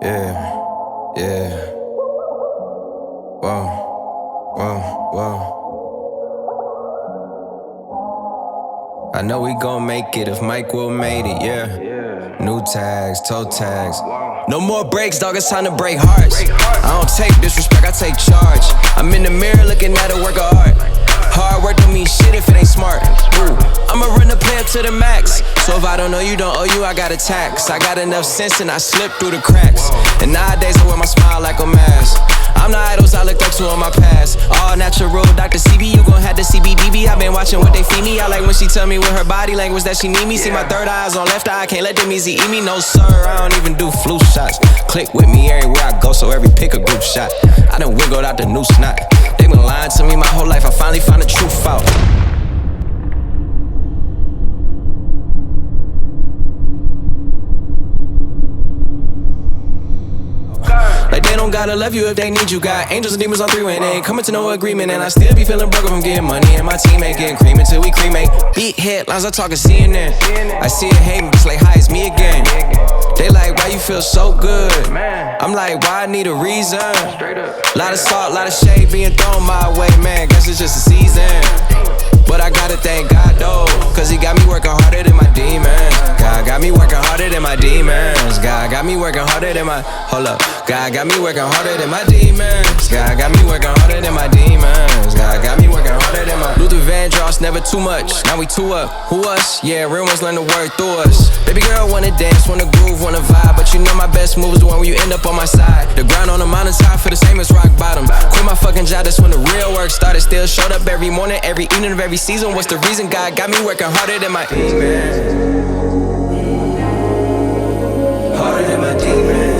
Yeah, yeah. Whoa, whoa, whoa. I know we gon' make it if Mike Will made it, yeah. New tags, toe tags. No more breaks, dog, it's time to break hearts. I don't take disrespect, I take charge. I'm in the mirror looking at a work of art. Hard work don't mean shit if it ain't smart. Ooh, I'ma run the play up to the max. So if I don't know you, don't owe you, I got a tax. I got enough sense and I slip through the cracks. And nowadays I wear my smile like a mask. I'm the idols I looked up to in my past. All natural, Dr. CB, you gon' have the CBDB. I been watching what they feed me. I like when she tell me with her body language that she need me. See my third eye's on left eye, I can't let them easy eat me. No sir, I don't even do flu shots. Click with me everywhere I go, so every pick a group shot. I done wiggled out the new snot. They been lying to me my whole life, I finally found the truth out. Like they don't gotta love you if they need you. Got angels and demons on three-way and they ain't coming to no agreement. And I still be feeling broke if I'm getting money and my team ain't getting cream until we cremate. Beat headlines, I talkin' CNN. I see it hating, bitch like, hi, it's me again. They like, why you feel so good? I'm like, why I need a reason? Lot of salt, lot of shade being thrown my way, man. Guess it's just a season. But I gotta thank God though, cause he got me working harder than my demons. God got me working harder than my demons. God got me working harder than my, hold up. God got me working harder than my demons. God got me working harder than my demons. God got me working harder than my Luther Vandross, never too much. Now we two up. Who us? Yeah, real ones learn to work through us. Baby girl wanna dance, wanna groove, wanna vibe, but you know my best move is the one where you end up on my side. The grind on the mountainside for the same as rock bottom. Quit my fucking job, that's when the real work started. Still showed up every morning, every evening of every season. What's the reason? God got me working harder than my demons. Harder than my demons.